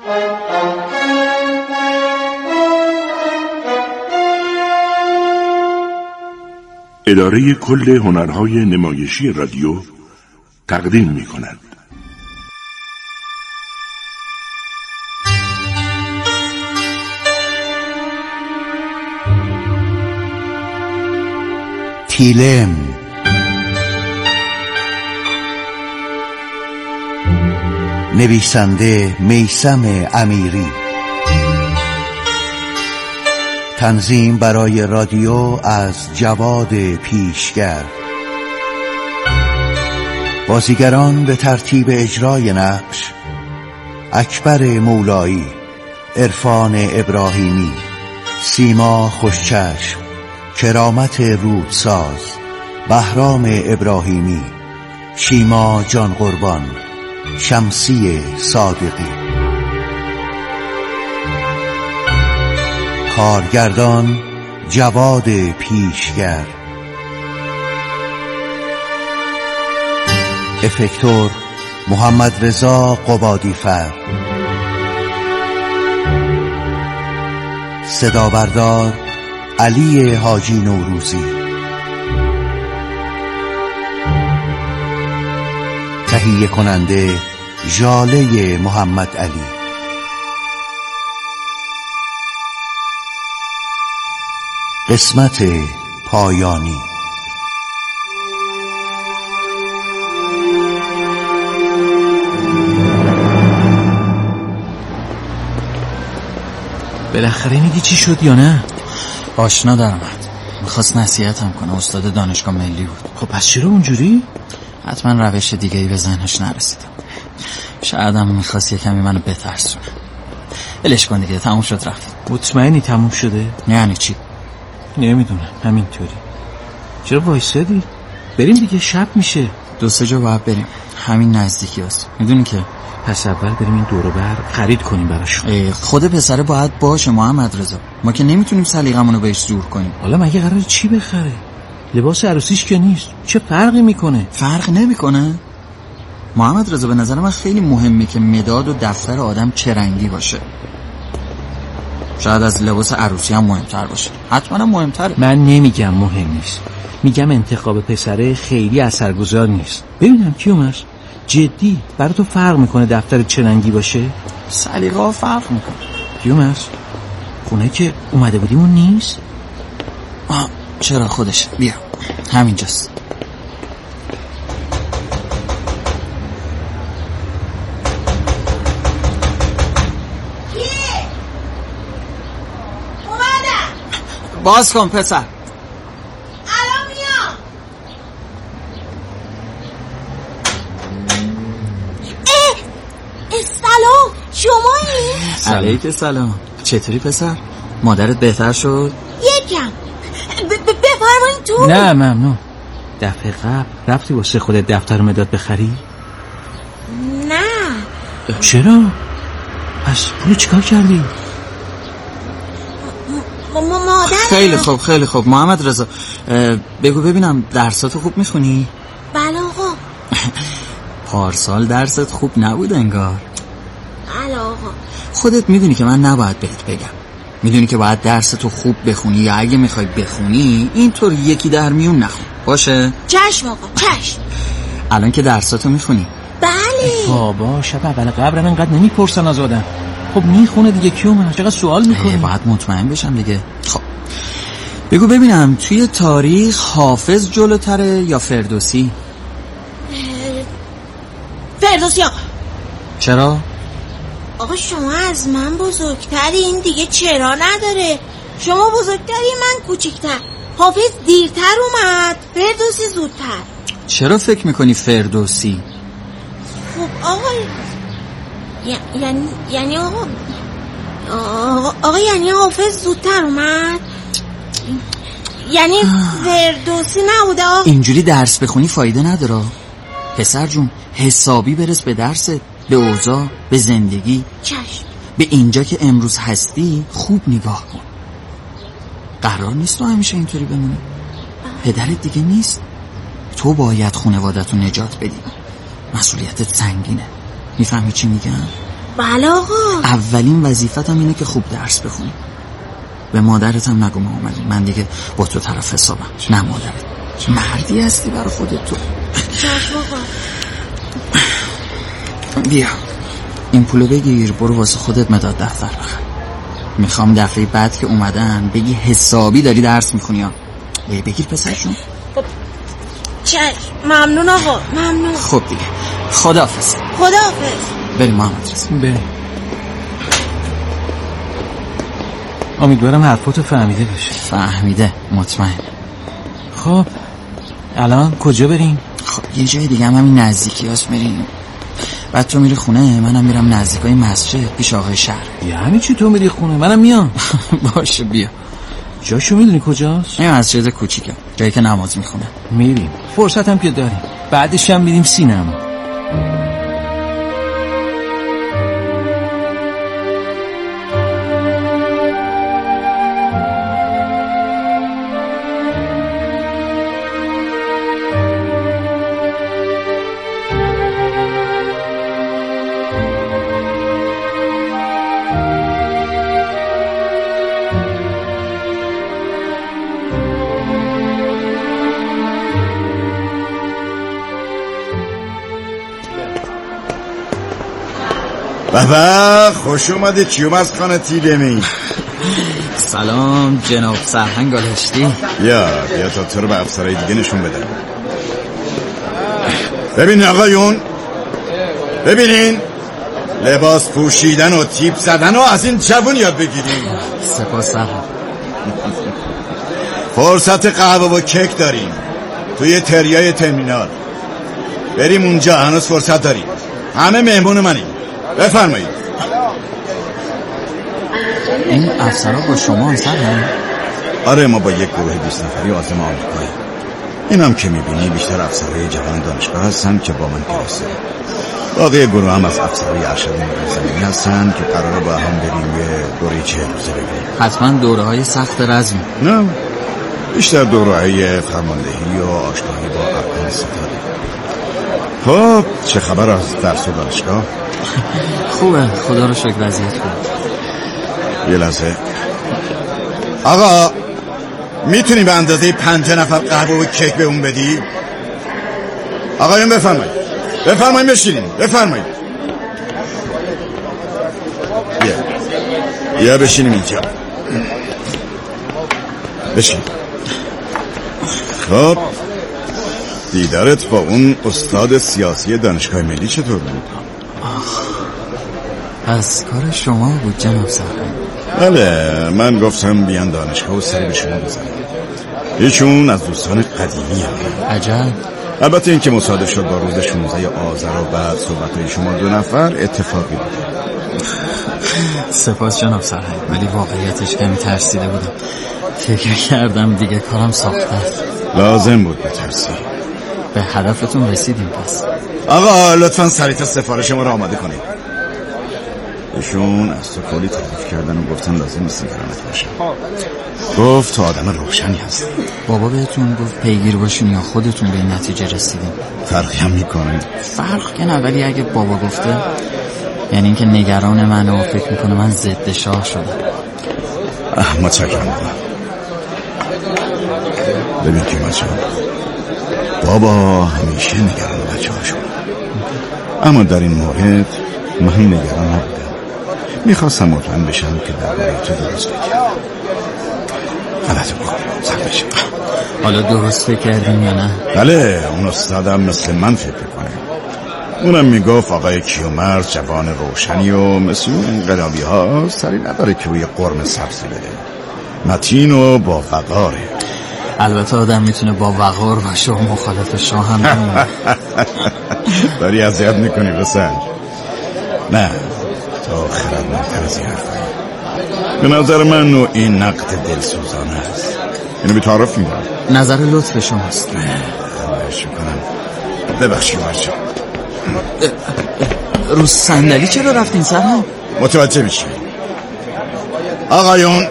اداره کل هنرهای نمایشی رادیو تقدیم می‌کند. تیلم، نویسنده میثم امیری، تنظیم برای رادیو از جواد پیشگر. بازیگران به ترتیب اجرای نقش: اکبر مولایی، عرفان ابراهیمی، سیما خوشچشم، کرامت رودساز، بهرام ابراهیمی، شیما جان قربان، شمسی صادقی. کارگردان جواد پیشگر. افکتور محمد رضا قبادی‌فر. صدا بردار علی حاجی نوروزی. تهیه کننده ژاله محمد علی. قسمت پایانی. بالاخره میگی چی شد یا نه؟ آشنا در اومد، میخواست نصیحتم کنه. استاد دانشگاه ملی بود. خب پس چرا اونجوری؟ حتما روش دیگه‌ای به ذهنش نرسیدم. شاید هم میخواست یه کمی منو بترسونه. ولش کن دیگه، تموم شد رفت. مطمئنی تموم شده؟ یعنی چی؟ نمیدونم، همینطوری. چرا وایسادی؟ بریم دیگه، شب میشه. 2-3 جا باید بریم، همین نزدیکی هست، میدونی که. پس اول بریم این دور و بر خرید کنیم براشون. خود پسره باید باشه محمد رضا، ما که نمیتونیم سلیقمونو بهش زور کنیم. حالا مگه قراره چی بخره؟ لباس عروسیش که نیست، چه فرقی میکنه؟ فرق نمیکنه محمد رضا. به نظر من خیلی مهمه که مداد و دفتر آدم چه رنگی باشه. شاید از لباس عروسی هم مهمتر باشه، حتما مهمتره. من نمیگم مهم نیست، میگم انتخاب پسره خیلی اثرگذار نیست. ببینم کیومرث، جدی برای تو فرق میکنه دفتر چه رنگی باشه؟ سلیقه ها فرق میکنه. کیومرث، خونه که اومده بودیم اون نیست؟ چرا خودشه، بیا همینجاست. باز کن پسر. الان میام. سلام، شمایی؟ علیک سلام. چطوری پسر؟ مادرت بهتر شد؟ یکم. بفرمایید تو. نه ممنون. دفعه قبل رفتی واسه خودت دفتر مداد بخری؟ نه. چرا؟ پس پولو چیکار کردی؟ مادرم. خیلی خوب محمد رضا، بگو ببینم درساتو خوب میخونی؟ بله آقا. پارسال درست خوب نبود انگار. بله آقا. خودت میدونی که من نباید بهت بگم، میدونی که باید درستو خوب بخونی، یا اگه میخوای بخونی اینطور یکی در میون نخون، باشه؟ چشم آقا، چشم. الان که درساتو میخونی؟ بله. بابا شب اول قبرم انقدر نمیپرسن از آدم. خب میخونه دیگه، کیومرث چقدر سوال میکنی؟ باید مطمئن بشم دیگه. خب بگو ببینم توی تاریخ حافظ جلوتره یا فردوسی؟ فردوسی آقا. چرا؟ آقا شما از من بزرگتری، این دیگه چرا نداره. شما بزرگتری، من کوچیکتر. حافظ دیرتر اومد، فردوسی زودتر. چرا فکر میکنی فردوسی؟ خب آقا یعنی آقا یعنی حافظ زودتر اومد، یعنی فردوسی نبوده. اینجوری درس بخونی فایده نداره پسر جون. حسابی برس به درست، به اوضاع، به زندگی. چشم. به اینجا که امروز هستی خوب نگاه کن. قرار نیست تو همیشه اینطوری بمونی. پدرت دیگه نیست، تو باید خانواده‌تو نجات بدی. مسئولیتت سنگینه. میفهمی چی میگم؟ بله آقا. اولین وظیفتم اینه که خوب درس بخونی. به مادرتم نگو ما اومدیم، من دیگه با تو طرف حسابم. نه مادرت، مردی هستی برای خودت تو. چشم آقا. بیا این پولو بگیر، برو واسه خودت مداد دفتر بخر. میخوام دفعه بعد که اومدن بگی حسابی داری درس میخونی ها. بگیر پسرشون. چشم. ممنون آقا، ممنون. خب دیگه خداحافظ. خداحافظ. بریم محمد رضا. بریم. امیدوارم حرفاتو فهمیده باشه. فهمیده، مطمئن. خب الان کجا بریم؟ خب یه جای دیگه هم همین نزدیکی هست میریم. بعد تو میری خونه، منم میرم نزدیکای مسجد پیش آقای شهر. یعنی چی تو میری خونه؟ منم میام. باشه بیا. جاشو میدونی کجاست؟ این مسجد کوچیکه، جایی که نماز میخونه. میریم، فرصت هم که داریم. بعدش هم میریم سینما. بابا خوش اومده کیومرث خان تیرمی. سلام جناب سرهنگ آلشتی. بیا تا تو رو به افسرهای دیگه نشون بدم. ببین آقایون، ببینین لباس پوشیدن و تیپ زدن و از این جوون یاد بگیریم. سپاس سرهنگ. فرصت قهوه و کیک داریم توی تریای ترمینال. بریم اونجا، هنوز فرصت داریم. همه مهمون منیم. بفرمایید. این افسرها با شما هم سرهنگ؟ آره، ما با یک گروه 20 نفری عازم آمریکایی. اینم که میبینی بیشتر افسرهای جوان دانشگاه هستن که با من کلاسه. باقی گروه هم از افسرهای ارشد زمینی هستن که قراره با هم بریم یه دوره 40 روزه بگیریم. حتما دوره های سخت رزمی؟ نه، بیشتر دوره های فرماندهی و آشنایی با ارکان ستاد. خب چه خبر از درس و دانشگاه؟ خوبه، خدا رو شکر وضعیت خوبه. یه لحظه آقا، میتونی به اندازه 5 نفر قهوه و کیک به اون بدی؟ آقایون بفرمایید بشینین. بفرمایید. بیا بشینیم اینجا. بشین. خب دیدارت با اون استاد سیاسی دانشگاه ملی چطور بود؟ از کار شما بود جناب سرهنگ. بله، من گفتم بیان دانشگاه و سری به شما بزنم. ایشون از دوستان قدیمی هم. عجب. البته این که مصادف شد با روز 16 آذر و بعد صحبتهای شما 2 نفر اتفاقی بود. سپاس جناب سرهنگ، ولی واقعیتش کمی ترسیده بودم. فکر کردم دیگه کارم ساخته است. لازم بود بترسی. به هدفتون رسیدیم پس. آقا لطفاً سریعتر سفارش ما رو آماده کنید. ایشون از تو کلی تعریف کردن و گفتن لازم نیست نگرانت باشه. گفت تو آدم روشنی هستی. بابا بهتون گفت پیگیر باشین یا خودتون به این نتیجه رسیدین؟ فرقی هم میکنه؟ فرق که نه، ولی اگه بابا گفته یعنی اینکه نگران منه و فکر میکنه من ضد شاه شدم. متشکرم بابا. ببین که بابا همیشه نگران بچه ها شد، اما در این مورد من نگران نبودم. میخواستم مطمئن بشم که درباره تو درست بگم. غلط بکنم زن بشم. حالا درست فکر کردیم یا نه؟ بله، اون استادم مثل من فکر کنه. اونم میگفت آقای کیومرث جوان روشنی و مثل اون انقلابی ها سری نداره که روی قرم سبزی بده. متین و با وقاره. البته آدم میتونه با وقار باشه و مخالف شاه هم نمونه. داری اذیت میکنی بسنج. نه، تو خردمندتر از این حرفایی. به نظر من نوع این نقد دلسوزانه است. اینو بی‌تعارف میگم. نظر لطف شماست. خواهش میکنم. ببخشی مرجا. رو صندلی چرا رفتین سرهنگ؟ متوجه میشی. آقایون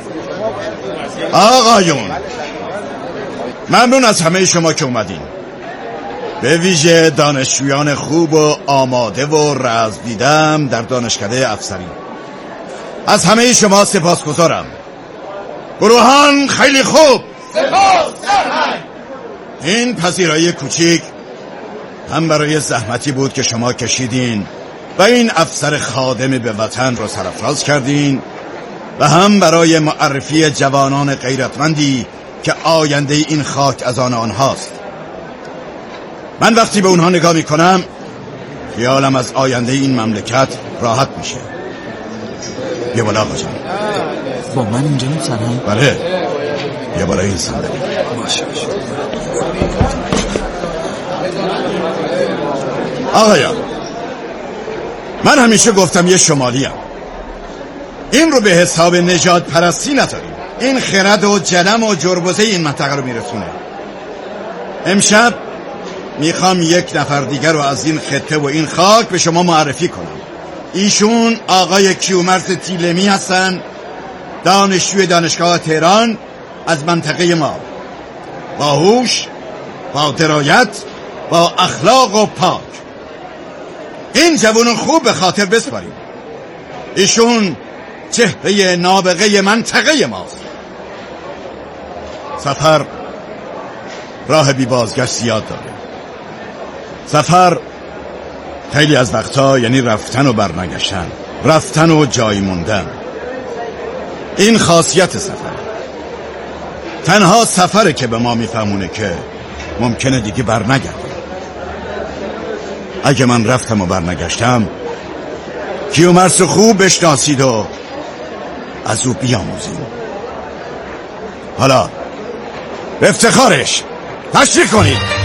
ممنون از همه شما که اومدین. به ویژه دانشجویان خوب و آماده و رزم دیدم در دانشکده افسری. از همه شما سپاسگزارم. گروهان خیلی خوب. سپاس سرهنگ. این پذیرایی کوچیک هم برای زحمتی بود که شما کشیدین و این افسر خادم به وطن را سرافراز کردین و هم برای معرفی جوانان غیرتمندی که آینده این خاک از آن آنهاست. من وقتی به اونها نگاه میکنم خیالم از آینده این مملکت راحت میشه. یه بالا آقا جان. با من اینجا سرهنگ؟ بله، یه بالا این صندلی. باشه. آقایان، من همیشه گفتم یه شمالیم. این رو به حساب نژاد پرستی نداریم. این خرد و جلم و جربوزه این منطقه رو میرسونه. امشب میخوام یک نفر دیگر رو از این خطه و این خاک به شما معرفی کنم. ایشون آقای کیومرث تیلمی هستن، دانشجوی دانشگاه تهران از منطقه ما. باهوش، با درایت، با اخلاق و پاک. این جوان خوب به خاطر بسپاریم. ایشون چهره نابغه منطقه ماست. سفر راه بی بازگشت زیاد داره. سفر خیلی از وقتا یعنی رفتن و برنگشتن، رفتن و جای موندن. این خاصیت سفر. تنها سفره که به ما میفهمونه که ممکنه دیگه برنگردیم. اگه من رفتم و برنگشتم، کیومرث خوب بشناسید و از او بیاموزیم. حالا به افتخارش تشریف کنید.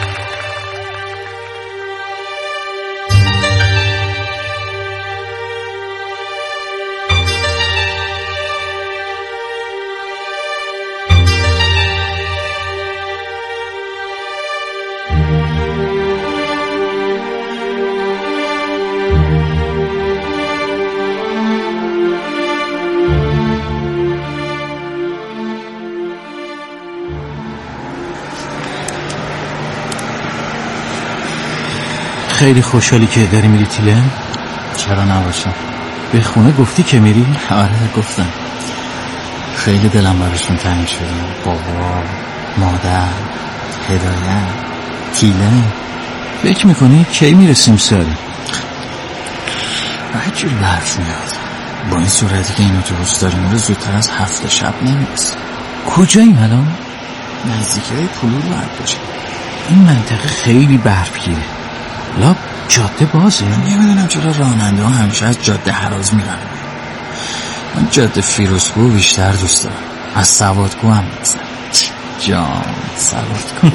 خیلی خوشحالی که داری میری تیلم؟ چرا نباشم؟ به خونه گفتی که میری؟ آره گفتم. خیلی دلم براشون تنگ شده. بابا، مادر، هدایت، تیلم. فکر میکنی کی میرسیم سر؟ هرچی برف میاد. با این صورتی که این اتوبوس داره میره زودتر از 7 شب نمیرسه. کجاییم الان؟ نزدیکی پلول باید باشه. این منطقه خیلی برفگیره. لاب جاده بازه؟ من نمیدونم چرا راننده ها همیشه از جاده هراز میرن. من جاده فیروزکو بیشتر دوست دارم. از سوادکو هم میزنم. جان سوادکو.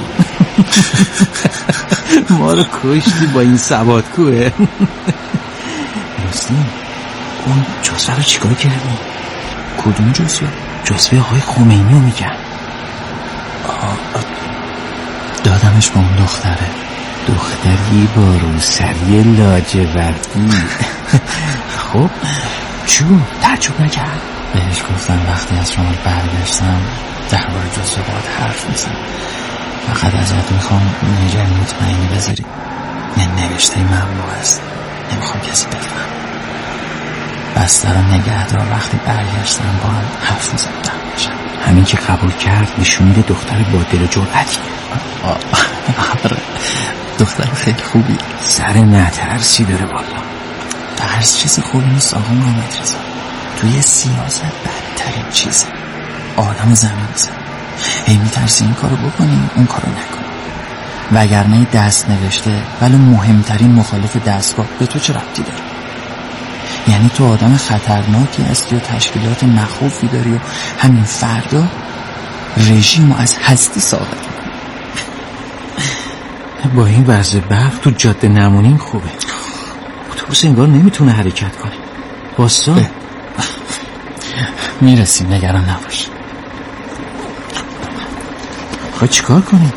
ما رو کشتی با این سوادکوه. راستی اون جزوه رو چیکار کردی؟ کدوم جزوه؟ جزوه آقای خمینی رو میگن. دادمش با اون دختره. دختری با روسری لاجوردی. خب چون تعجب نکرد؟ بهش گفتم وقتی از شما برگشتم درباره جزوه باید حرف میزنم. فقط ازت میخوام نجای مطمئنی بذاری. نوشته ممنوع است. نمیخوام کسی بفهم. بسته رو نگهدار. وقتی برگشتم با هم حرف میزنم. همین که قبول کرد نشون میده دختر با دل و جرأتیه. دختر خیلی خوبی. سر نترسی داره والا. ترس چیز خوبی نیست آقا محمد رضا. توی سیاست بدترین چیزه. آدم زمین میزن. هی میترسی این کارو بکنی اون کارو نکنی. وگرنه دست نوشته ولی مهمترین مخالف دستگاه به تو چه ربطی داره؟ یعنی تو آدم خطرناکی هستی و تشکیلات مخوفی داری و همین فردا رژیمو از هستی ثابت کنی. با این وضع برف تو جاده نمونیم خوبه. اتوبوس انگار نمیتونه حرکت کنه. واسا میرسیم نگران نباش. خواهی چیکار کنیم؟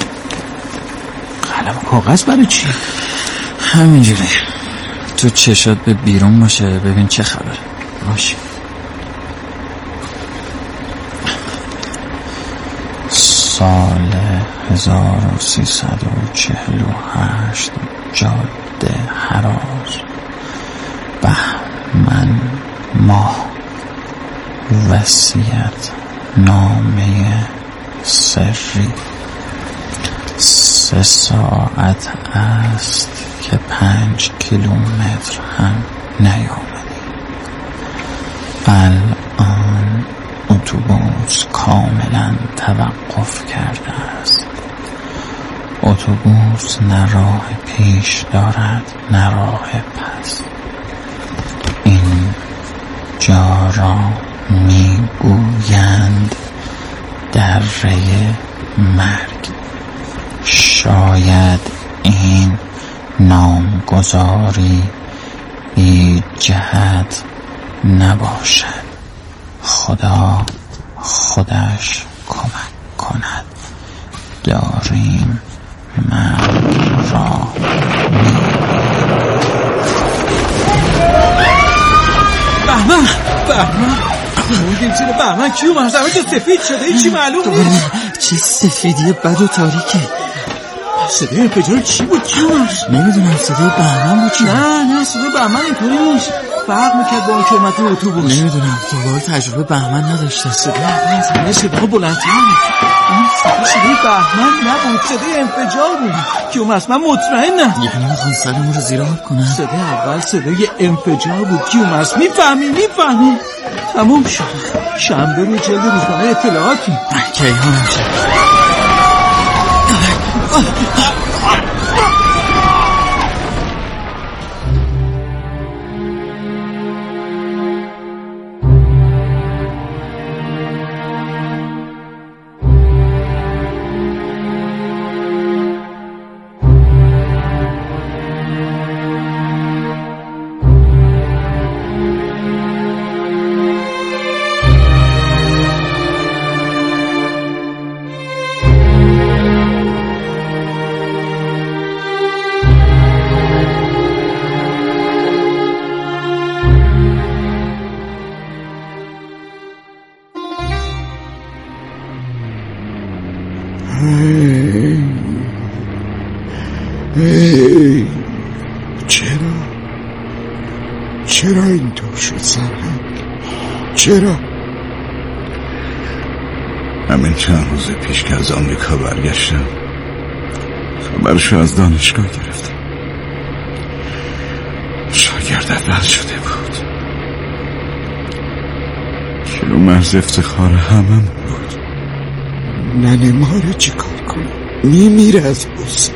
قلم کاغذ برای چی؟ همینجوری تو چشات به بیرون باشه ببین چه خبره. باشه. سال 1348 جاده هراز، بهمن ماه. وصیت نامه سری. 3 ساعت است که 5 کیلومتر هم نیامدی. الان اتوبوس کاملا توقف کرده است. اتوبوس نه راه پیش دارد نه راه پس. این جا را میگویند دره مرگ. شاید این نامگذاری بی جهت نباشد. خدا خودش کمک کند. داریم مرگ را بهمن زیر بهمن کی اومد؟ زمین که سفید شده چی معلوم نیست. چی سفیدی بد و تاریکه. صدای انفجار چی بود؟ کی اومد؟ نمیدونم. صدای بهمن بود چی؟ نه صدای بهمن اینطوری نیست. فرق میکرد با اون که اومد اتوبوس. نمیدونم دوباره تجربه بهمن نداشته. صدای اول از همه صدا بلندتر. این صدای بهمن نبود، صدای انفجار بود. کی اومد؟ من مطمئنم. یعنی میخوان سرمون رو زیر آب کنن. صدای اول صدای انفجار بود. کی اومد؟ میفهمی؟ تموم شد. شنبه رو جلد روزنامه اطلاعاتی. کیهانم شد. چرا اینطور شد سرهنگ؟ چرا؟ همین چند روز پیش که از آمریکا برگشتم خبرشو از دانشگاه گرفتم. شاگرد اول شده بود. کیلومرز افتخار همم بود. ننه ما رو چی کار کنم؟ میمیره از بوس.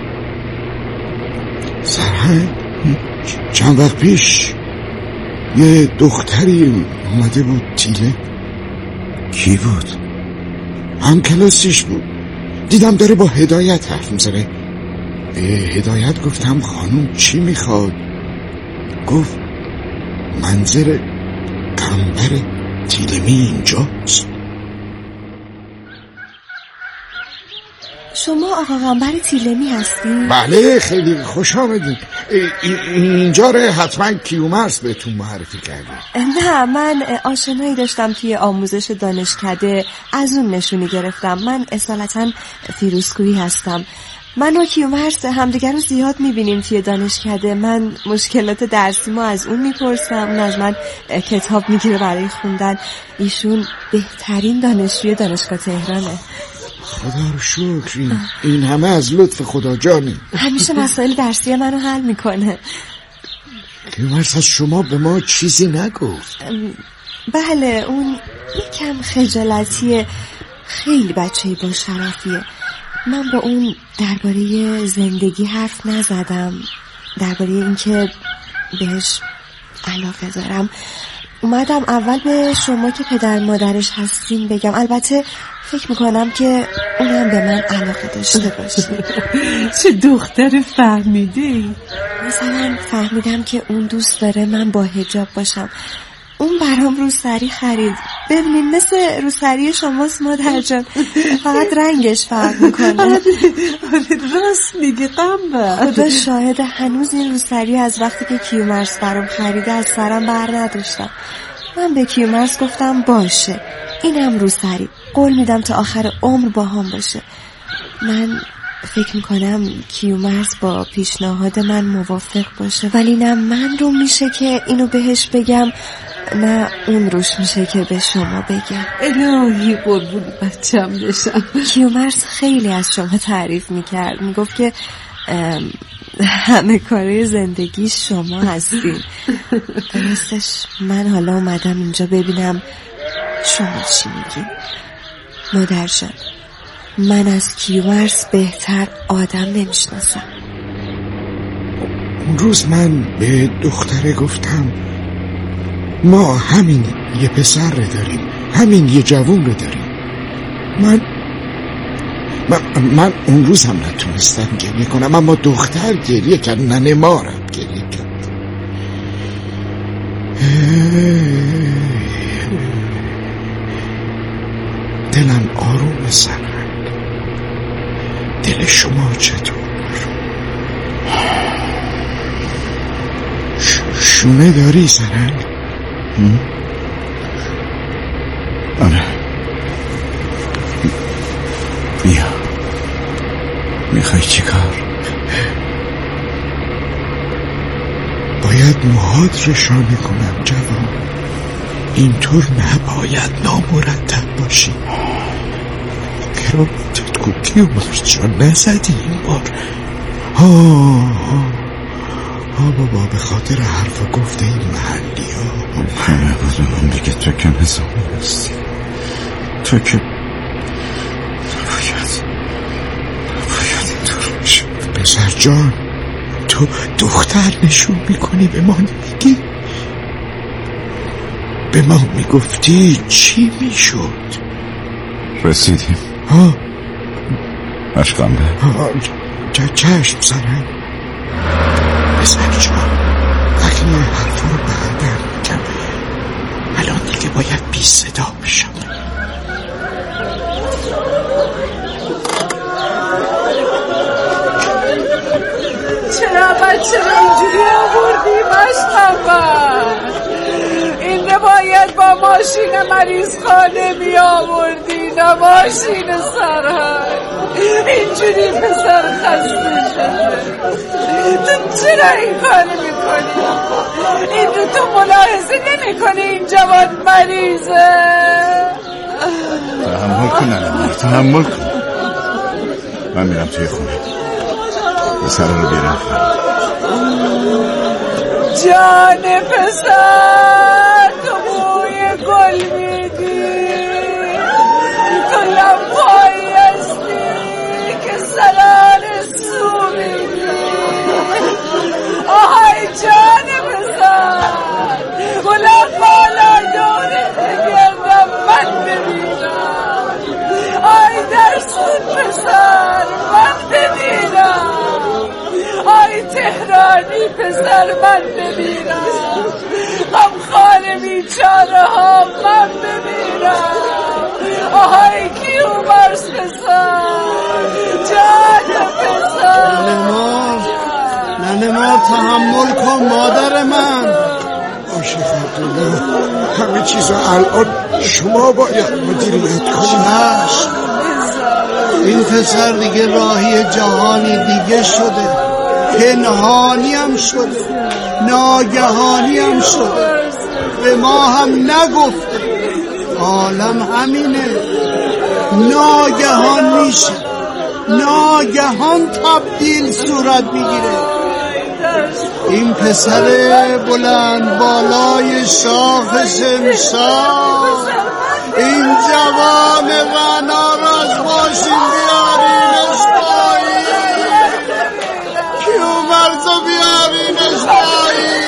سرهنگ چند وقت پیش یه دختری اومده بود تیله. کی بود؟ هم کلاسیش بود. دیدم داره با هدایت حرف میزنه. به هدایت گفتم خانوم چی میخواد؟ گفت منظر قنبر تیلمی اینجاست. شما آقا قنبر تیلمی هستین؟ بله خیلی خوش آمدین. اینجا رو حتما کیومرث بهتون معرفی کرده. نه من آشنایی داشتم توی آموزش دانشکده، از اون نشونی گرفتم. من اصالتا فیروزکویی هستم. من و کیومرث همدیگر رو زیاد میبینیم توی دانشکده. من مشکلات درسی ما از اون میپرسم، اون از من کتاب میگیره برای خوندن. ایشون بهترین دانشجوی دانشگاه تهرانه. خدا رو شکر. این همه از لطف خدا جانه. همیشه مسائل درسی منو حل میکنه. کیومرث از شما به ما چیزی نگفت؟ بله اون یکم خجالتیه، خیلی بچه‌ای با شرفیه. من با اون درباره زندگی حرف نزدم، درباره اینکه بهش علاقه دارم. اومدم اول به شما که پدر مادرش هستین بگم. البته فکر میکنم که اونم به من علاقه داشته باشه. چه دختر فهمیدی؟ مثلا فهمیدم که اون دوست داره من با حجاب باشم. اون برام روسری خرید. ببینیم مثل روسری شماست مادر جان، فقط رنگش فرق میکنه. آره راست میگه قنبر. خدا شاهد هنوز این روسری از وقتی که کیومرث برام خریده از سرم بر نداشتم. من به کیومرث گفتم باشه اینم روسری، قول میدم تا آخر عمر با هم باشه. من فکر میکنم کیومرث با پیشنهاد من موافق باشه، ولی نه من رو میشه که اینو بهش بگم نه اون روش میشه که به شما بگم. الهی قربون بچم بشم. کیومرث خیلی از شما تعریف میکرد، میگفت که همه کاره زندگی شما هستین. درستش من حالا اومدم اینجا ببینم شما چی میگین. مادر جان، من از کیومرث بهتر آدم نمیشناسم. اون روز من به دختره گفتم ما همین یه پسر رو داریم، همین یه جوون رو داریم. من اون روز هم نتونستم گریه کنم، اما دختر گریه کرد، ننه مارم گریه کرد. دلم آروم سرنگ. دل شما چطور؟ شونه داری سرنگ؟ آره. بیا. میخوای چی کار؟ باید موهات رشانه کنم جوان. اینطور نباید نامرتب باشی. کرامتت کو کیومرث جان، نزدی این بار. بابا به خاطر حرف و گفته این محلی ها. همه بودم دیگه تو که نظامی هستی. تو که نباید اینطور میشه. پسر جان، تو دختر نشون میکنی به ما نمیگی؟ به ما میگفتی چی میشد؟ رسیدیم. عشقم به چشم سرنگ. پسر جان، بقیه حرفا رو بعدم میگم. الان دیگه باید بی صدا بشم. چرا بچه رو اینجوری آوردی مشتبه؟ این باید با ماشین مریض خانه می آوردی، نه ماشین سرهنگ. اینجوری پسر خسته شده. تو چرا این کار میکنی؟ این رو تو ملاحظه نمی کنی این جوان مریضه؟ تحمل کن ننه، تحمل کن. من میرم توی خونه، پسر رو بیارم. جان پسر، تو بوی گل میدی، تو لبایی هستی که سرار سو میدی. آهای جان پسر، گلم بالا دورت بگردم من ببینم. آی در سون پسر من ببینم. آی تهرانی پسر من ببینم. غمخوار بیچاره ها من ببینم. آهای کیومرث پسر، جان پسر. ننه مار تحمل کن مادر من. عاشق عبدالله، همه چیزو الان شما باید مدیریت کنید. این پسر دیگه راهی جهانی دیگه شده، پنهانی هم شده، ناگهانی هم شده، به ما هم نگفته. عالم همینه، ناگهان میشه، ناگهان تبدیل صورت میگیره. این پسر بلند بالای شاخ شمشاد، این جوان غنا را از ماشین بیارینش پایین. کیومرث بیارینش پایین.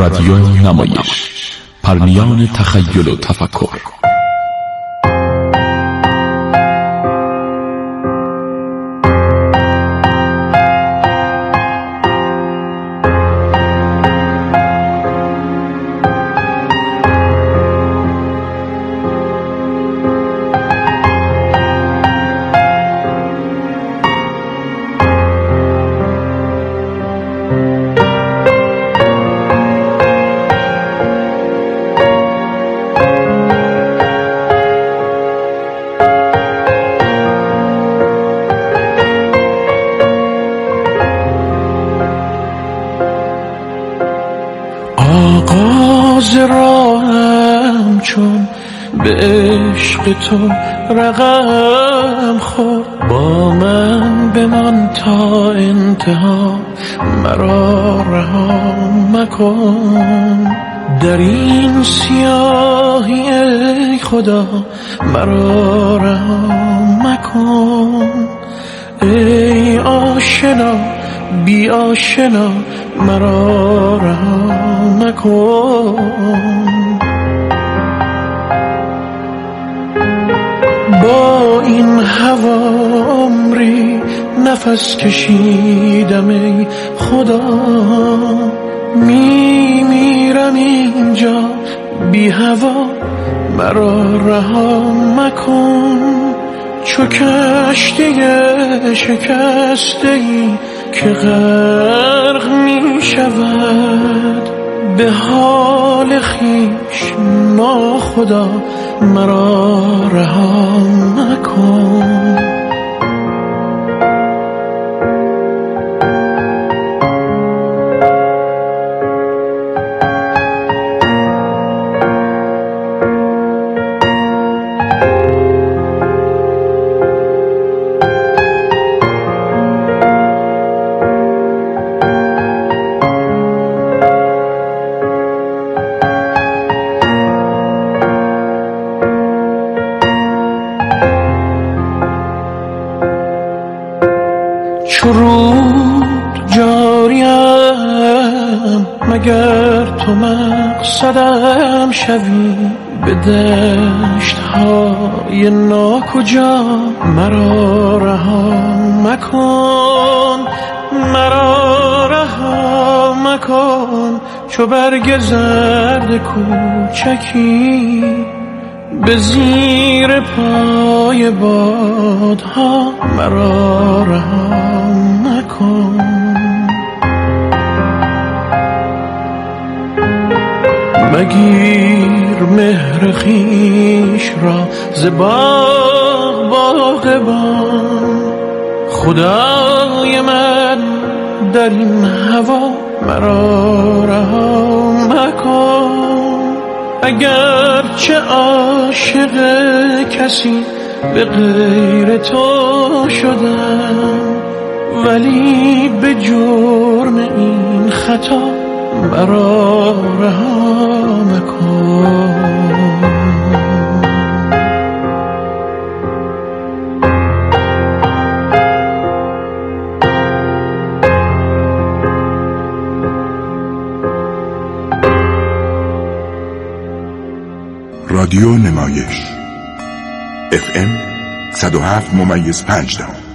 رادیو نمایش، پرنیان تخیل و تفکر. آغاز راهم چون به عشق تو رقم خورد، با من بمان تا انتها، مرا رها مکن. در این سیاهی ای خدا مرا رها مکن. ای آشنا بی آشنا مرا رها مکن. با این هوا عمری نفس کشیدم ای خدا، میمیرم اینجا بی هوا مرا رها مکن. چو کشتی شکسته‌ای که غرق می شود، به حال خویش ناخدا مرا رها مکن. رود جاریم مگر تو مقصدم شوی، به دشت های ناکجا مرا رها مکن. مرا رها مکن چو برگ زرد کوچکی، به زیر پای بادها مرا رها مکن. مگیر مهر خویش را ز باغبان، خدای من در این هوا مرا رها مکن. اگر چه عاشق کسی به غیر تو شدم، ولی به جرم این خطا مرا رها مکن. رادیو نمایش FM 107.5